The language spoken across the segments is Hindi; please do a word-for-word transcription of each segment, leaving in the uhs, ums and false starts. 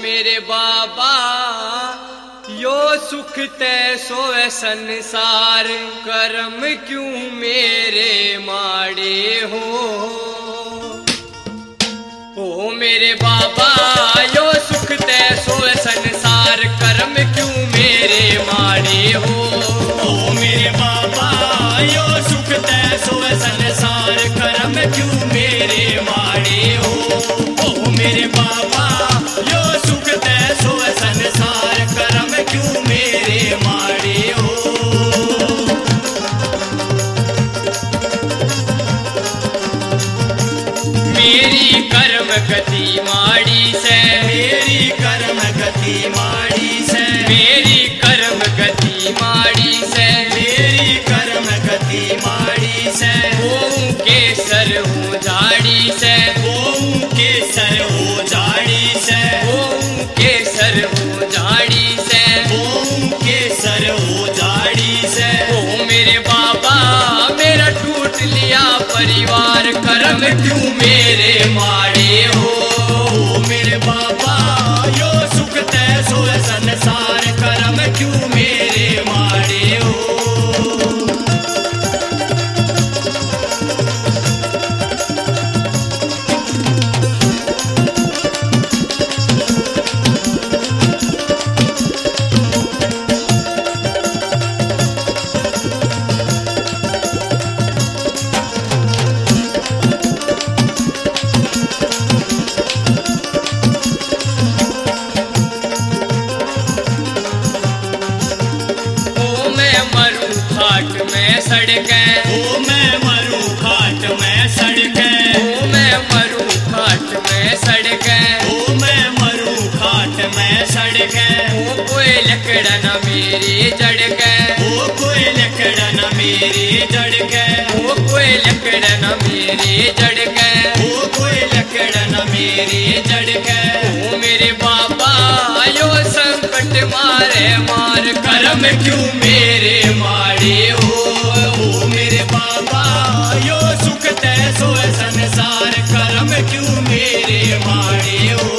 मेरे बाबा यो सुख तै सोए संसार, कर्म क्यों मेरे माड़े हो। ओ मेरे बाबा यो सुख तै सोए संसार, कर्म क्यों मेरे माड़े हो। ओ मेरे बाबा यो सुख तै सोए संसार, कर्म क्यों मेरे माड़े हो। ओ मेरे बाबा यो सुख तै सोए संसार, कर्म क्यों मेरे माड़े हो। मेरी कर्म गति माड़ी से, मेरी कर्म गति माड़ी से, मेरी कर्म गति माड़ी से, मेरी कर्म गति माड़ी से। ओम के सर हूँ झाड़ी से, ओम के सर हो झाड़ी से, ओम के सर हूँ झाड़ी से, ओम के सर हो झाड़ी से। ओ मेरे बाबा मेरा टूट लिया परिवार, कर्म क्यों मेरे माड़े हो। ओ मेरे बाबा यो सुख तै सोए संसार, कर्म क्यों मेरे माड़े हो। सड़के ओ मैं मरूं खाट में सड़के, ओ मैं मरूं खाट में सड़के, ओ मैं मरूं खाट में सड़के। ओ कोई लकड़ा न मेरी जड़के, ओ कोई लकड़ा न मेरी जड़के, ओ कोई लकड़ा न मेरी जड़के, ओ कोई लकड़ा न मेरी जड़के। ओ मेरे बाबा यो संकट मारे मार, कर्म क्यों मेरे माड़े हो। ओ मेरे बाबा यो सुख तै सोए संसार, कर्म क्यों मेरे माड़े हो।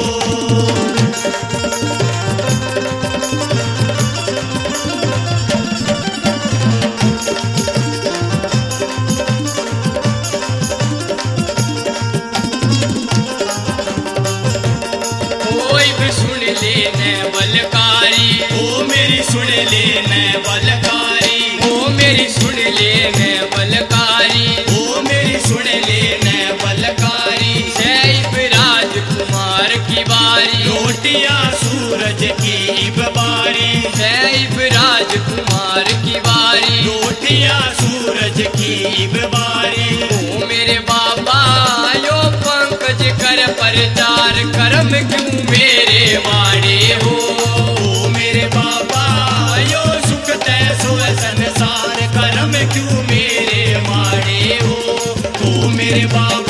कोई भी सुन लेने बलकारी, ओ मेरी सुन लेने बलकारी, ओ मेरी सुन लेने बलकारी, ओ मेरी सुन लेने बलकारी। सैफ राजकुमार की बारी, रोटियां सूरज की बारी, सैफ राजकुमार की बारी, रोटियां सूरज की बारी। ओ मेरे बाबा यो पंकज कर प्रचार, कर्म क्यों मेरे माड़े हो। ओ मेरे बाबा यो सुख तै सोए संसार, कर्म क्यों मेरे माड़े हो। ओ मेरे बाबा